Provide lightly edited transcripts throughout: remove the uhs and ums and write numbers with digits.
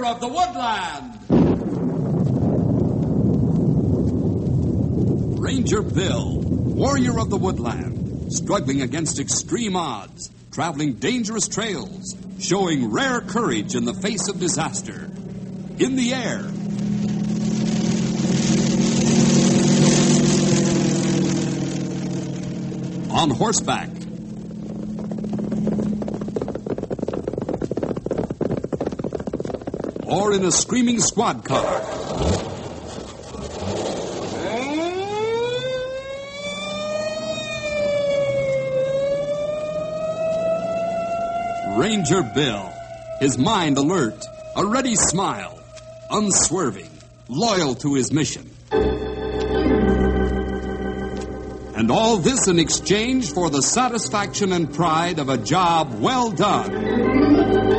Warrior of the Woodland. Ranger Bill, Warrior of the Woodland, struggling against extreme odds, traveling dangerous trails, showing rare courage in the face of disaster. In the air. On horseback. Or in a screaming squad car. Ranger Bill, his mind alert, a ready smile, unswerving, loyal to his mission. And all this in exchange for the satisfaction and pride of a job well done.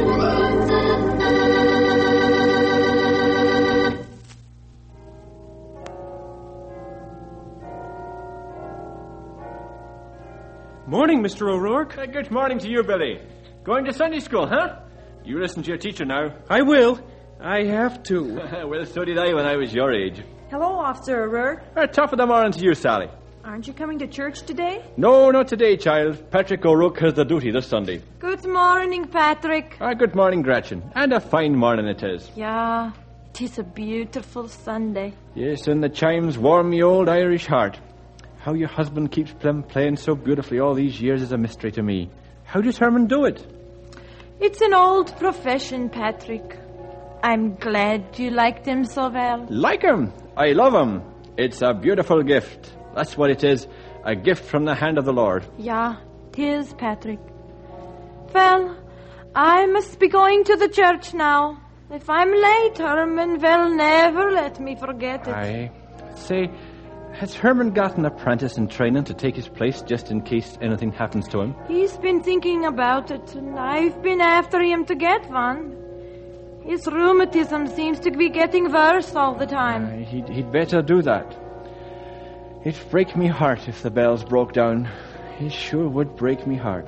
Morning, Mr. O'Rourke. Good morning to you, Billy. Going to Sunday school, huh? You listen to your teacher now. I will. I have to. Well, so did I when I was your age. Hello, Officer O'Rourke. Top of the morning to you, Sally. Aren't you coming to church today? No, not today, child. Patrick O'Rourke has the duty this Sunday. Good morning, Patrick. Good morning, Gretchen. And a fine morning it is. Yeah, 'tis a beautiful Sunday. Yes, and the chimes warm me old Irish heart. How your husband keeps playing so beautifully all these years is a mystery to me. How does Herman do it? It's an old profession, Patrick. I'm glad you liked him so well. Like him? I love him. It's a beautiful gift. That's what it is. A gift from the hand of the Lord. Yeah, 'tis, Patrick. Well, I must be going to the church now. If I'm late, Herman will never let me forget it. I say, has Herman got an apprentice in training to take his place just in case anything happens to him? He's been thinking about it, and I've been after him to get one. His rheumatism seems to be getting worse all the time. He'd better do that. It'd break me heart if the bells broke down. It sure would break me heart.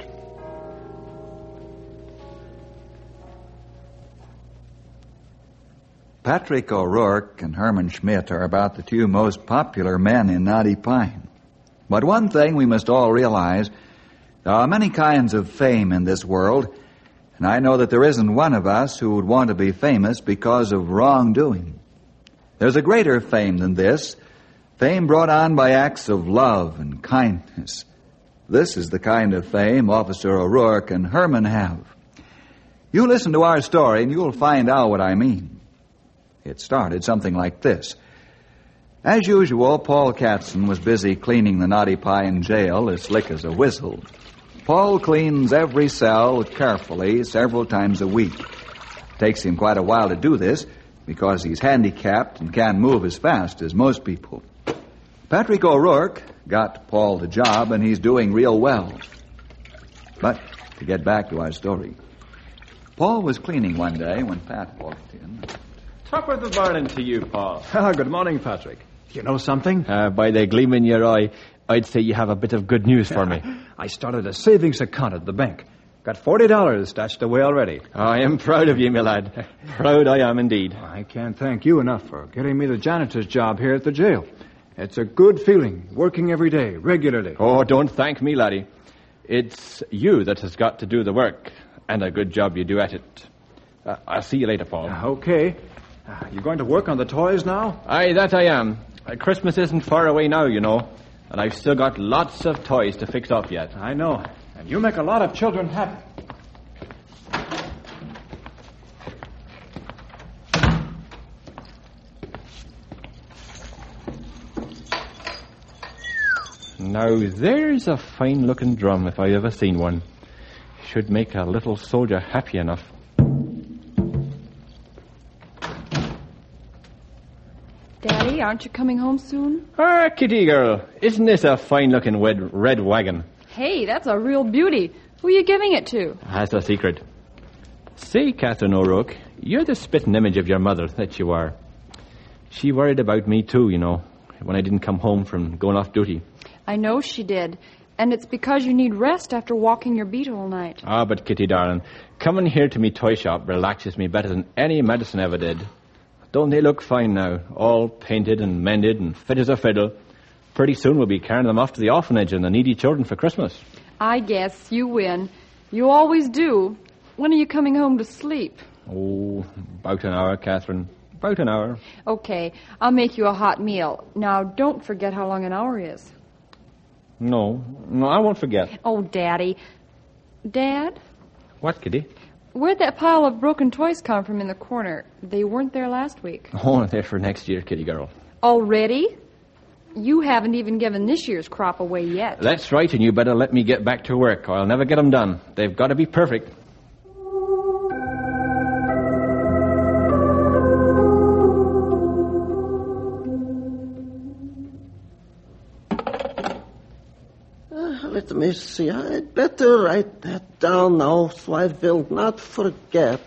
Patrick O'Rourke and Herman Schmidt are about the two most popular men in Knotty Pine. But one thing we must all realize, there are many kinds of fame in this world, and I know that there isn't one of us who would want to be famous because of wrongdoing. There's a greater fame than this, fame brought on by acts of love and kindness. This is the kind of fame Officer O'Rourke and Herman have. You listen to our story and you'll find out what I mean. It started something like this. As usual, Paul Katzen was busy cleaning the Knotty Pine jail as slick as a whistle. Paul cleans every cell carefully several times a week. It takes him quite a while to do this because he's handicapped and can't move as fast as most people. Patrick O'Rourke got Paul the job, and he's doing real well. But to get back to our story, Paul was cleaning one day when Pat walked in. Top of the morning to you, Paul. Good morning, Patrick. You know something? By the gleam in your eye, I'd say you have a bit of good news for me. I started a savings account at the bank. Got $40 stashed away already. I am proud of you, my lad. Proud I am indeed. I can't thank you enough for getting me the janitor's job here at the jail. It's a good feeling, working every day, regularly. Oh, don't thank me, laddie. It's you that has got to do the work, and a good job you do at it. I'll see you later, Paul. Okay. You going to work on the toys now? Aye, that I am. Christmas isn't far away now, you know, and I've still got lots of toys to fix up yet. I know. And you make a lot of children happy. Now, there's a fine-looking drum if I ever seen one. Should make a little soldier happy enough. Daddy, aren't you coming home soon? Kitty girl, isn't this a fine-looking red wagon? Hey, that's a real beauty. Who are you giving it to? That's a secret. Say, Catherine O'Rourke, you're the spitting image of your mother, that you are. She worried about me, too, you know, when I didn't come home from going off duty. I know she did. And it's because you need rest after walking your beat all night. Ah, but Kitty, darling, coming here to me toy shop relaxes me better than any medicine ever did. Don't they look fine now? All painted and mended and fit as a fiddle. Pretty soon we'll be carrying them off to the orphanage and the needy children for Christmas. I guess you win. You always do. When are you coming home to sleep? Oh, about an hour, Catherine. About an hour. Okay, I'll make you a hot meal. Now, don't forget how long an hour is. No, I won't forget. Oh, Daddy. Dad? What, Kitty? Where'd that pile of broken toys come from in the corner? They weren't there last week. Oh, they're for next year, Kitty girl. Already? You haven't even given this year's crop away yet. That's right, and you better let me get back to work, or I'll never get them done. They've got to be perfect. Let me see. I'd better write that down now so I will not forget.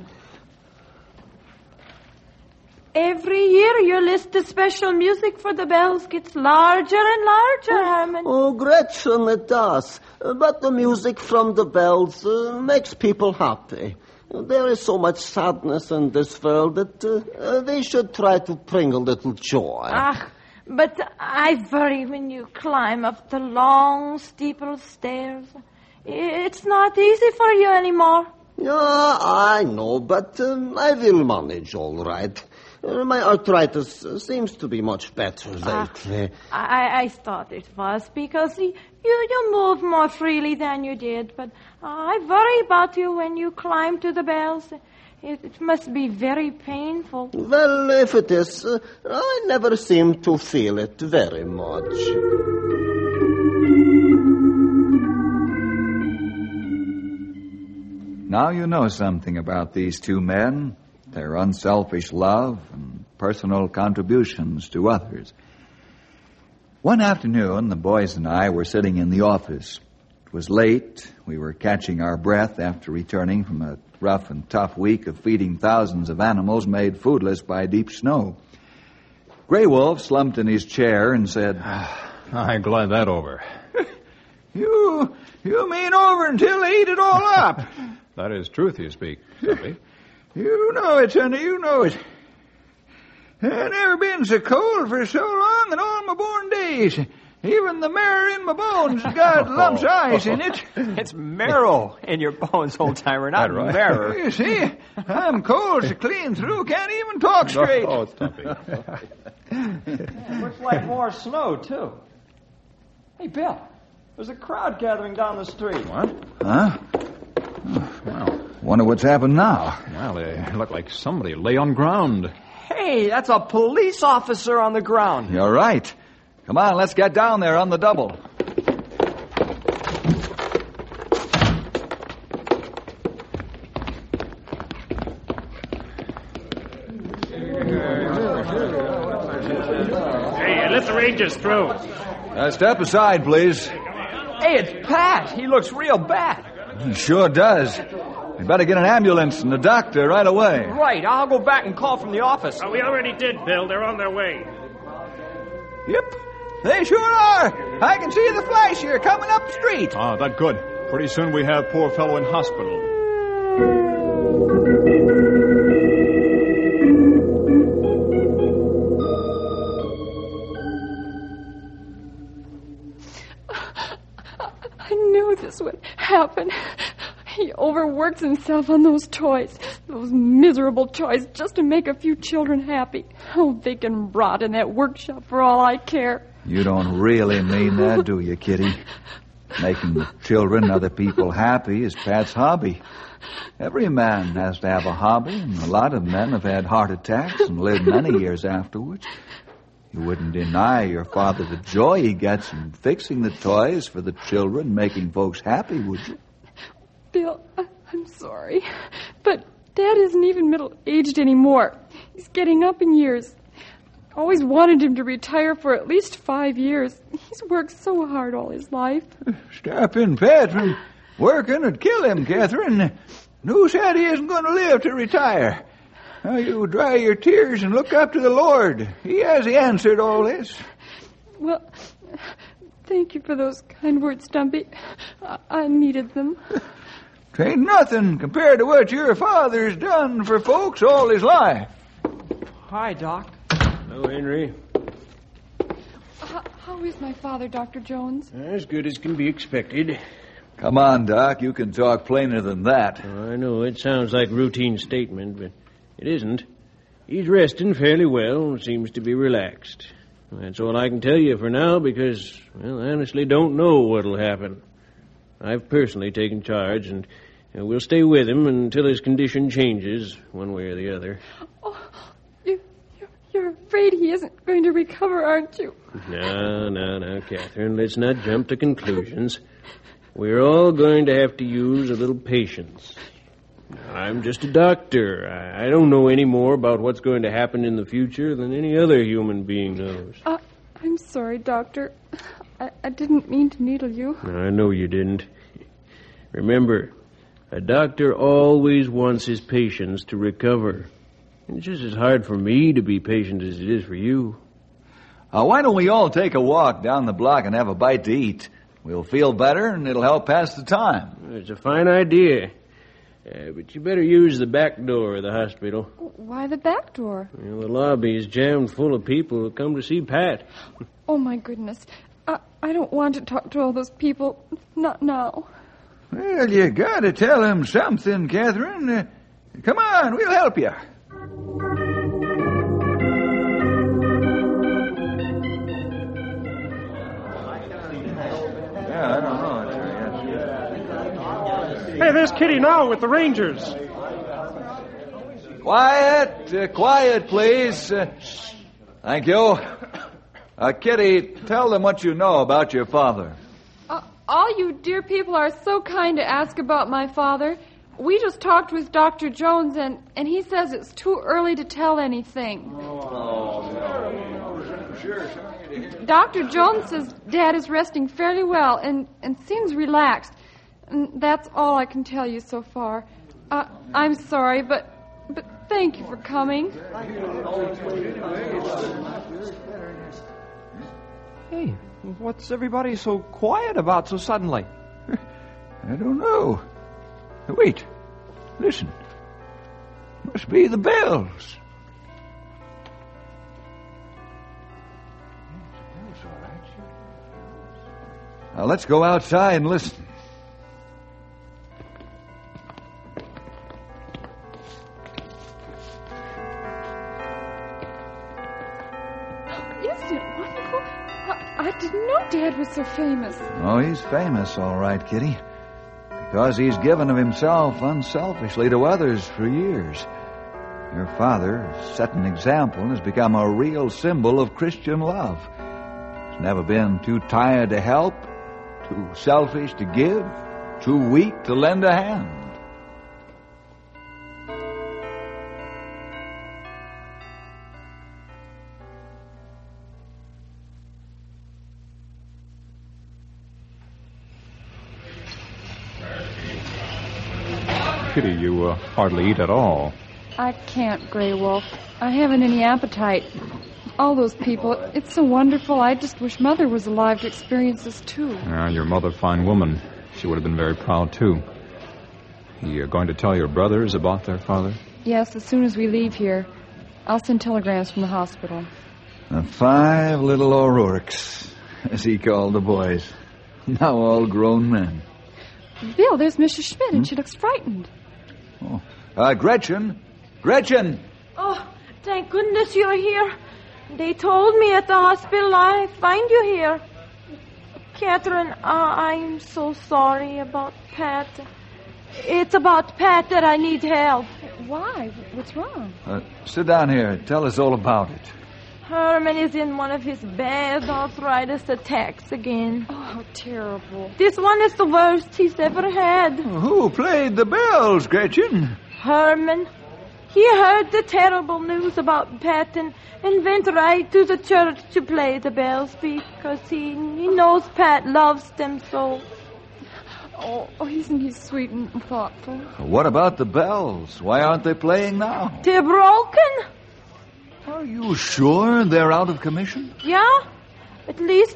Every year your list of special music for the bells gets larger and larger, Herman. Oh, Gretchen, it does. But the music from the bells makes people happy. There is so much sadness in this world that they should try to bring a little joy. But I worry when you climb up the long, steeple stairs. It's not easy for you anymore. Yeah, I know, but I will manage all right. My arthritis seems to be much better lately. I thought it was because you move more freely than you did, but I worry about you when you climb to the bells. It must be very painful. Well, if it is, I never seem to feel it very much. Now you know something about these two men, their unselfish love and personal contributions to others. One afternoon, the boys and I were sitting in the office. It was late. We were catching our breath after returning from a rough and tough week of feeding thousands of animals made foodless by deep snow. Grey Wolf slumped in his chair and said, I'm glad that over. You mean over until they eat it all up? That is truth you speak, Stumpy. You know it, sonny, you know it. I've never been so cold for so long in all my born days. Even the marrow in my bones has got lumps of ice in it. It's marrow in your bones, old-timer, not Right. marrow. You see, I'm cold so clean through, can't even talk straight. Oh, Stumpy. It looks like more snow, too. Hey, Bill, there's a crowd gathering down the street. What? Huh? Well, Wonder what's happened now. they look like somebody lay on ground. Hey, that's a police officer on the ground. You're right. Come on, let's get down there on the double. Hey, let the Rangers through. Step aside, please. Hey, it's Pat. He looks real bad. He sure does. We better get an ambulance and a doctor right away. Right, I'll go back and call from the office. We already did, Bill. They're on their way. Yep, they sure are. I can see the flash here coming up the street. Ah, that's good. Pretty soon we have poor fellow in hospital. I knew this would happen. He overworks himself on those toys. Those miserable toys just to make a few children happy. Oh, they can rot in that workshop for all I care. You don't really mean that, do you, Kitty? Making the children and other people happy is Pat's hobby. Every man has to have a hobby, and a lot of men have had heart attacks and lived many years afterwards. You wouldn't deny your father the joy he gets in fixing the toys for the children, making folks happy, would you? Bill, I'm sorry, but Dad isn't even middle-aged anymore. He's getting up in years. I always wanted him to retire for at least 5 years. He's worked so hard all his life. Stopping Pat from working would kill him, Catherine. Who said he isn't going to live to retire? Now you dry your tears and look up to the Lord. He has answered all this. Well, Thank you for those kind words, Stumpy. I needed them. 'Tain't nothing compared to what your father's done for folks all his life. Hi, Doc. Hello, Henry. How is my father, Dr. Jones? As good as can be expected. Come on, Doc. You can talk plainer than that. Oh, I know it sounds like a routine statement, but it isn't. He's resting fairly well and seems to be relaxed. That's all I can tell you for now because, well, I honestly don't know what'll happen. I've personally taken charge, and we'll stay with him until his condition changes, one way or the other. Oh, you're afraid he isn't going to recover, aren't you? No, Catherine. Let's not jump to conclusions. We're all going to have to use a little patience. I'm just a doctor. I don't know any more about what's going to happen in the future than any other human being knows. I'm sorry, Doctor. I didn't mean to needle you. I know you didn't. Remember, a doctor always wants his patients to recover. It's just as hard for me to be patient as it is for you. Why don't we all take a walk down the block and have a bite to eat? We'll feel better, and it'll help pass the time. It's a fine idea. But you better use the back door of the hospital. Why the back door? Well, the lobby is jammed full of people who come to see Pat. Oh, my goodness. I don't want to talk to all those people. Not now. Well, you gotta tell him something, Catherine. Come on, we'll help you. Yeah, I don't know. Hey, there's Kitty now with the Rangers. Quiet, please. Thank you. Kitty, tell them what you know about your father. All you dear people are so kind to ask about my father. We just talked with Dr. Jones, and he says it's too early to tell anything. Dr. Jones says Dad is resting fairly well and seems relaxed. And that's all I can tell you so far. I'm sorry, but thank you for coming. Hey, what's everybody so quiet about so suddenly? I don't know. Wait. Listen. Must be the bells. Now, let's go outside and listen. Isn't it wonderful? I didn't know Dad was so famous. Oh, he's famous, all right, Kitty. Because he's given of himself unselfishly to others for years. Your father set an example and has become a real symbol of Christian love. He's never been too tired to help, too selfish to give, too weak to lend a hand. Kitty, you hardly eat at all. I can't, Grey Wolf. I haven't any appetite. All those people, it's so wonderful. I just wish Mother was alive to experience this, too. Your mother, fine woman. She would have been very proud, too. You going to tell your brothers about their father? Yes, as soon as we leave here. I'll send telegrams from the hospital. The 5 little O'Rourkes, as he called the boys. Now all grown men. Bill, there's Mrs. Schmidt, and she looks frightened. Oh. Gretchen! Gretchen! Oh, thank goodness you're here. They told me at the hospital I'd find you here. Catherine, I'm so sorry about Pat. It's about Pat that I need help. Why? What's wrong? Sit down here. Tell us all about it. Herman is in one of his bad arthritis attacks again. Oh, how terrible. This one is the worst he's ever had. Who played the bells, Gretchen? Herman. He heard the terrible news about Pat and went right to the church to play the bells because he knows Pat loves them so. Oh, isn't he sweet and thoughtful? What about the bells? Why aren't they playing now? They're broken. Are you sure they're out of commission? Yeah. At least as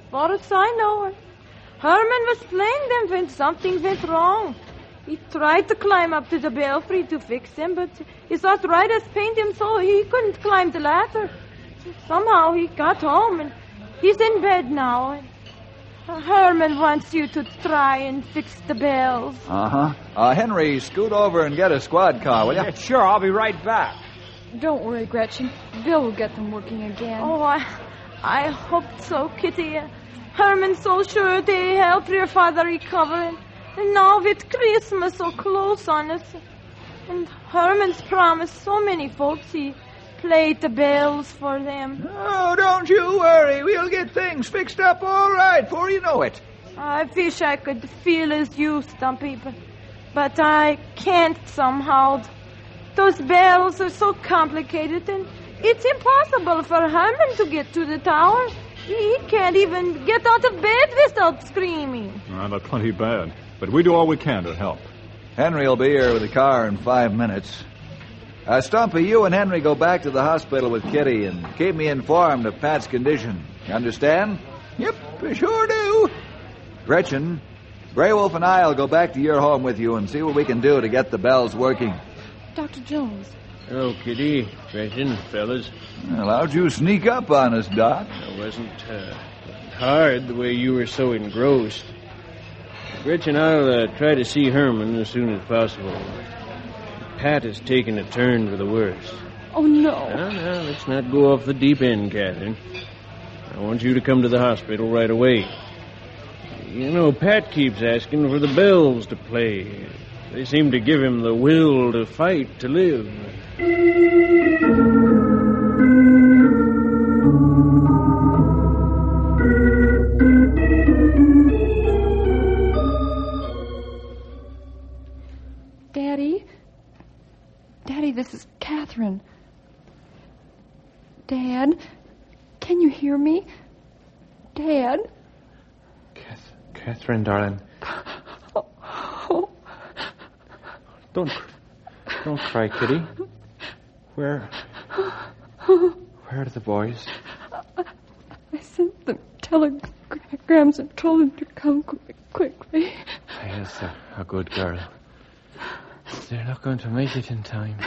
far as I know. Herman was playing them when something went wrong. He tried to climb up to the belfry to fix them, but his arthritis pained him so he couldn't climb the ladder. Somehow he got home, and he's in bed now. Herman wants you to try and fix the bells. Henry, scoot over and get a squad car, will you? Yeah, sure, I'll be right back. Don't worry, Gretchen. Bill will get them working again. Oh, I hope so, Kitty. Herman's so sure they help your father recover. And now with Christmas so close on us, and Herman's promised so many folks he played the bells for them. Oh, don't you worry. We'll get things fixed up all right before you know it. I wish I could feel as you, Stumpy, but I can't somehow. Those bells are so complicated, and it's impossible for Herman to get to the tower. He can't even get out of bed without screaming. That's plenty bad, but we do all we can to help. Henry will be here with the car in 5 minutes. Stumpy, you and Henry go back to the hospital with Kitty and keep me informed of Pat's condition. You understand? Yep, we sure do. Gretchen, Grey Wolf and I'll go back to your home with you and see what we can do to get the bells working. Dr. Jones. Hello, Kitty, Gretchen, fellas. Well, how'd you sneak up on us, Doc? It wasn't hard the way you were so engrossed. Gretchen, I'll try to see Herman as soon as possible. Pat has taken a turn for the worse. Oh, no. No, let's not go off the deep end, Catherine. I want you to come to the hospital right away. You know, Pat keeps asking for the bells to play. They seem to give him the will to fight to live. Daddy, this is Catherine. Dad, can you hear me? Dad? Catherine, darling. Oh. Don't cry, Kitty. Where are the boys? I sent them telegrams and told them to come quickly. Yes, a good girl. They're not going to make it in time.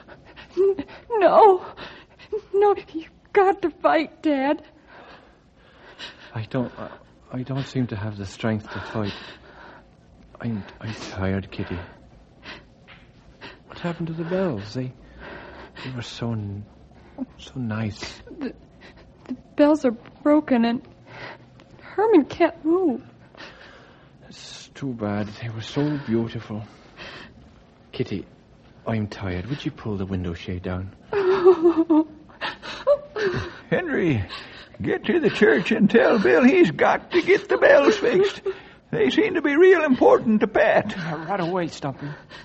No, you've got to fight, Dad. I don't seem to have the strength to fight. I'm tired, Kitty. What happened to the bells? They were so nice. The bells are broken and Herman can't move. It's too bad. They were so beautiful. Kitty, I'm tired. Would you pull the window shade down? Henry, get to the church and tell Bill he's got to get the bells fixed. They seem to be real important to Pat. Right away, Stumpy.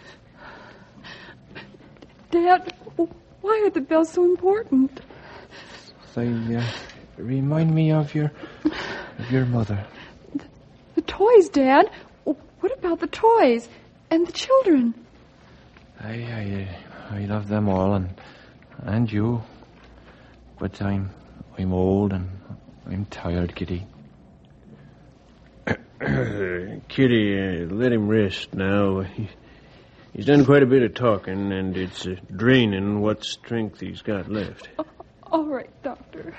Dad, why are the bells so important? They remind me of your mother. The toys, Dad. What about the toys and the children? I love them all and you, but I'm old and I'm tired, Kitty. Kitty, let him rest now. He's done quite a bit of talking, and it's draining what strength he's got left. All right, Doctor.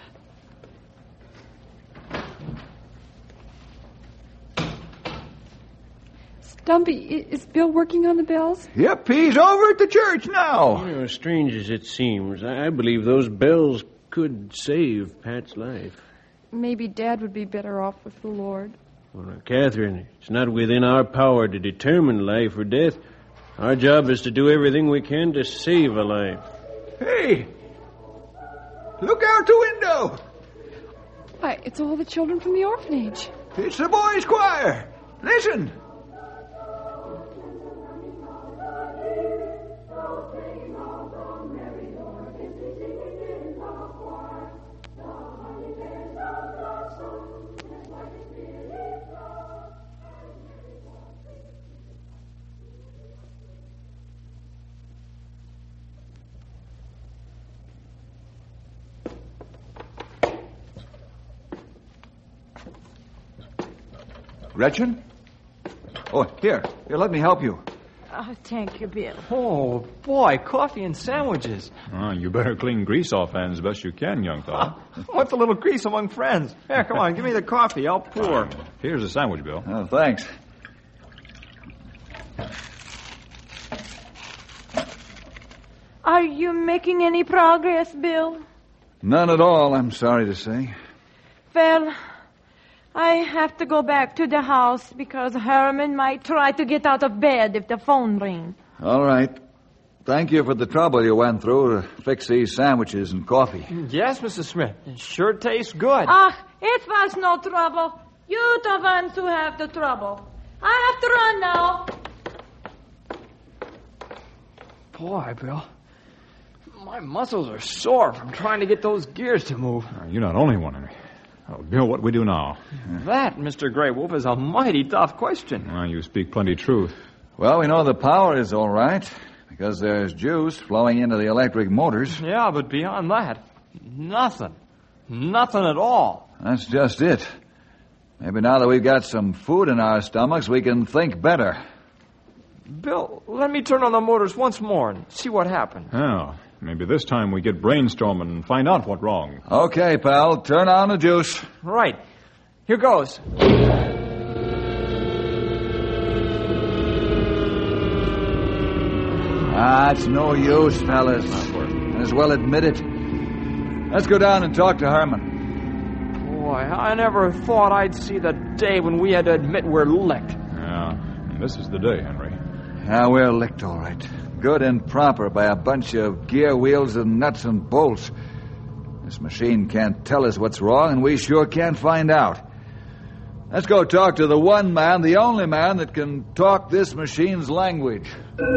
Stumpy, is Bill working on the bells? Yep, he's over at the church now. You know, strange as it seems, I believe those bells could save Pat's life. Maybe Dad would be better off with the Lord. Well, now, Catherine, it's not within our power to determine life or death. Our job is to do everything we can to save a life. Hey! Look out the window! Why, it's all the children from the orphanage. It's the boys' choir. Listen! Gretchen? Oh, here, let me help you. Oh, thank you, Bill. Oh, boy, coffee and sandwiches. Oh, you better clean grease off hands best you can, young fellow. What's a little grease among friends? Here, come on, give me the coffee. I'll pour. Here's a sandwich, Bill. Oh, thanks. Are you making any progress, Bill? None at all, I'm sorry to say. Well, I have to go back to the house because Herman might try to get out of bed if the phone rings. All right. Thank you for the trouble you went through to fix these sandwiches and coffee. Yes, Mrs. Smith. It sure tastes good. It was no trouble. You the ones who have the trouble. I have to run now. Boy, Bill. My muscles are sore from trying to get those gears to move. You're not only one, Henry. Oh, Bill, what do we do now? That, Mr. Grey Wolf, is a mighty tough question. Well, you speak plenty truth. Well, we know the power is all right because there's juice flowing into the electric motors. Yeah, but beyond that, nothing. Nothing at all. That's just it. Maybe now that we've got some food in our stomachs, we can think better. Bill, let me turn on the motors once more and see what happens. Oh, maybe this time we get brainstorming and find out what's wrong. Okay, pal. Turn on the juice. Right. Here goes. It's no use, fellas. Might as well admit it. Let's go down and talk to Herman. Boy, I never thought I'd see the day when we had to admit we're licked. Yeah, and this is the day, Henry. Yeah, we're licked, all right. Good and proper by a bunch of gear wheels and nuts and bolts. This machine can't tell us what's wrong, and we sure can't find out. Let's go talk to the one man, the only man that can talk this machine's language.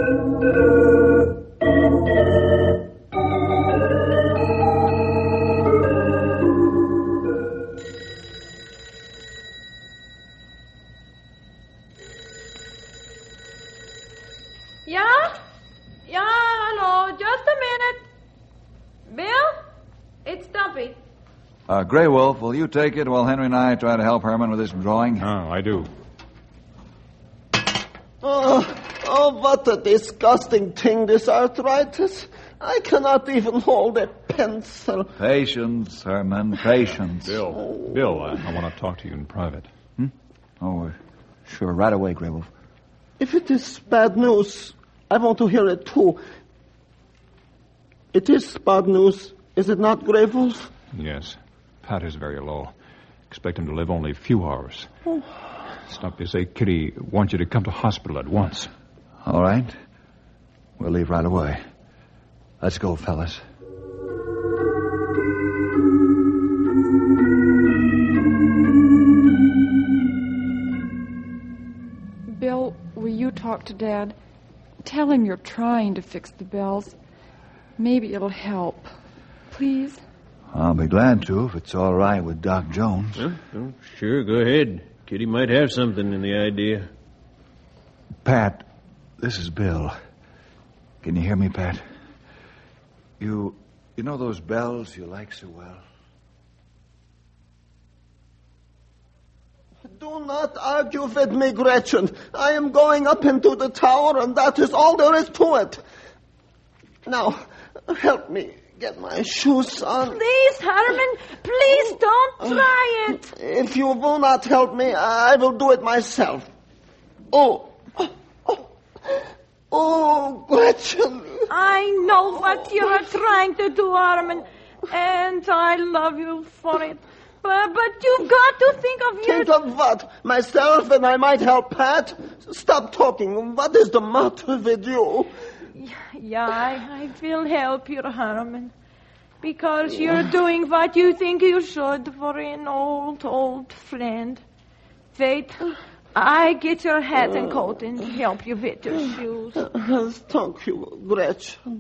Yeah, hello, just a minute. Bill? It's Stumpy. Grey Wolf, will you take it while Henry and I try to help Herman with this drawing? Oh, I do. Oh, what a disgusting thing, this arthritis. I cannot even hold a pencil. Patience, Herman, patience. Bill, I want to talk to you in private. Oh, sure, right away, Grey Wolf. If it is bad news, I want to hear it too. It is bad news, is it not, Grey Wolf? Yes. Pat is very low. Expect him to live only a few hours. Oh. Stumpy, say Kitty wants you to come to hospital at once. All right. We'll leave right away. Let's go, fellas. Bill, will you talk to Dad? Tell him you're trying to fix the bells. Maybe it'll help. Please? I'll be glad to if it's all right with Doc Jones. Oh, sure, go ahead. Kitty might have something in the idea. Pat, this is Bill. Can you hear me, Pat? You know those bells you like so well? Do not argue with me, Gretchen. I am going up into the tower, and that is all there is to it. Now, help me get my shoes on. Please, Herman, please don't try it. If you will not help me, I will do it myself. Oh, Gretchen. I know what you are trying to do, Herman, and I love you for it. But you've got to think of your... Think of what? Myself, and I might help Pat? Stop talking. What is the matter with you? Yeah, I will help you, Herman. Because you're doing what you think you should for an old friend. Wait, I get your hat and coat and help you with your shoes. Thank you, Gretchen.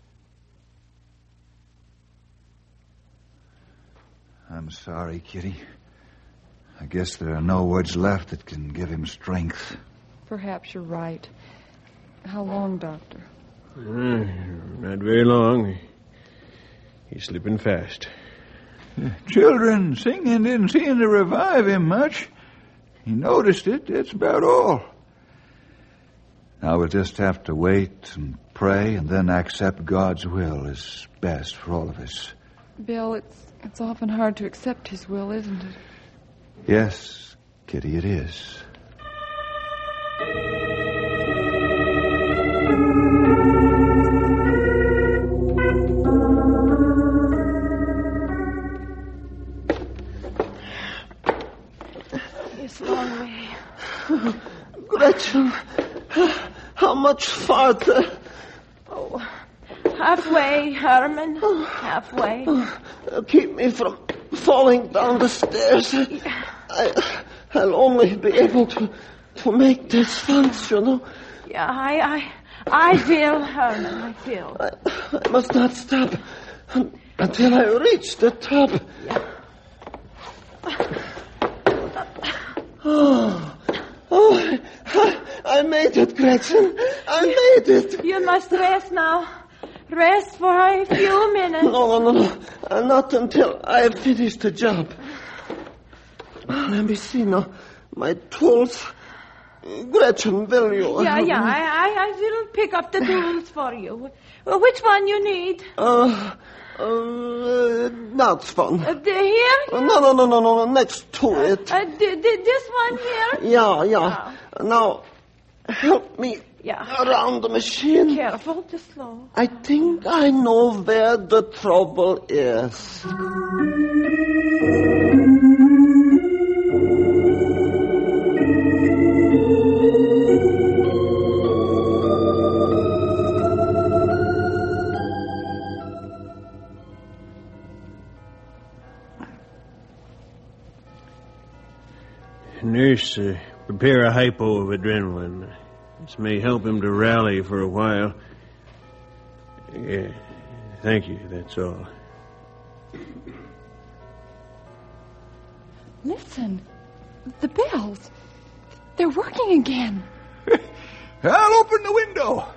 I'm sorry, Kitty. I guess there are no words left that can give him strength. Perhaps you're right. How long, Doctor? Not very long. He's slipping fast. Children singing didn't seem to revive him much. He noticed it, that's about all. Now we'll just have to wait and pray and then accept God's will as best for all of us. Bill, it's often hard to accept his will, isn't it? Yes, Kitty, it is. It's a long way. Gretchen, how much farther? Oh, halfway, Herman. Halfway. Keep me from falling down the stairs. I'll only be able to make this functional. Yeah, I will, Herman, I will. I must not stop until I reach the top. Yeah. I made it, Gretchen. I made it. You must rest now. Rest for a few minutes. No. Not until I have finished the job. Let me see now. My tools. Gretchen, will you? Yeah, I will pick up the tools for you. Which one you need? That's one. Here? No. Next to it. This one here? Yeah. Now, help me around the machine. Careful, just slow. I think I know where the trouble is. Nurse, prepare a hypo of adrenaline. This may help him to rally for a while. Yeah, thank you, that's all. Listen, the bells. They're working again. I'll open the window.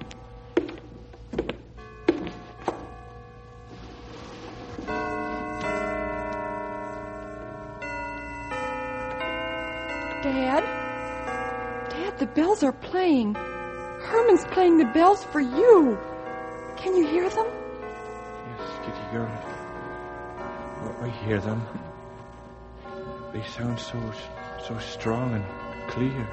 Dad, the bells are playing. Herman's playing the bells for you. Can you hear them? Yes, Kitty girl. I hear them. They sound so strong and clear.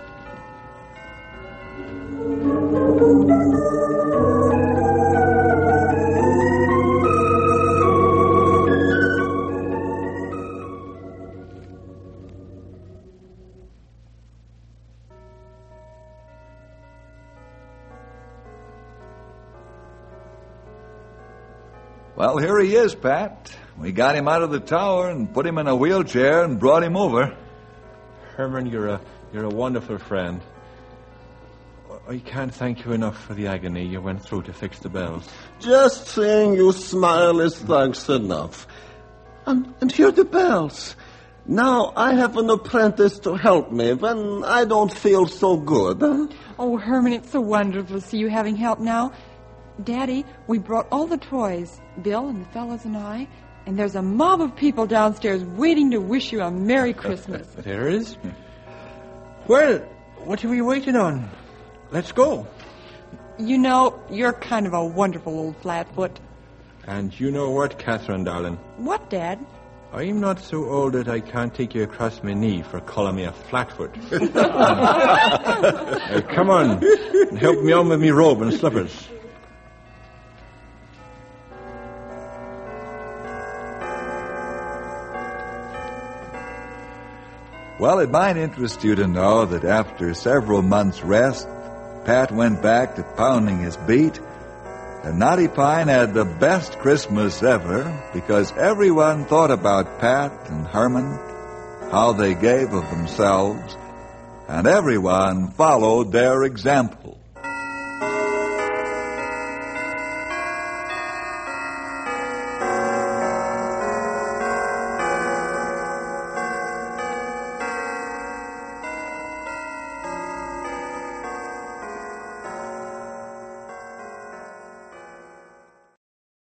Well, here he is, Pat. We got him out of the tower and put him in a wheelchair and brought him over. Herman, you're a wonderful friend. I can't thank you enough for the agony you went through to fix the bells. Just seeing you smile is thanks enough. And hear the bells. Now I have an apprentice to help me when I don't feel so good. Huh? Oh, Herman, it's so wonderful to see you having help now. Daddy, we brought all the toys, Bill and the fellas and I, and there's a mob of people downstairs waiting to wish you a Merry Christmas. There is? Well, what are we waiting on? Let's go. You know, you're kind of a wonderful old flatfoot. And you know what, Catherine, darling? What, Dad? I'm not so old that I can't take you across my knee for calling me a flatfoot. Come on, and help me on with me robe and slippers. Well, it might interest you to know that after several months' rest, Pat went back to pounding his beat, and Knotty Pine had the best Christmas ever because everyone thought about Pat and Herman, how they gave of themselves, and everyone followed their example.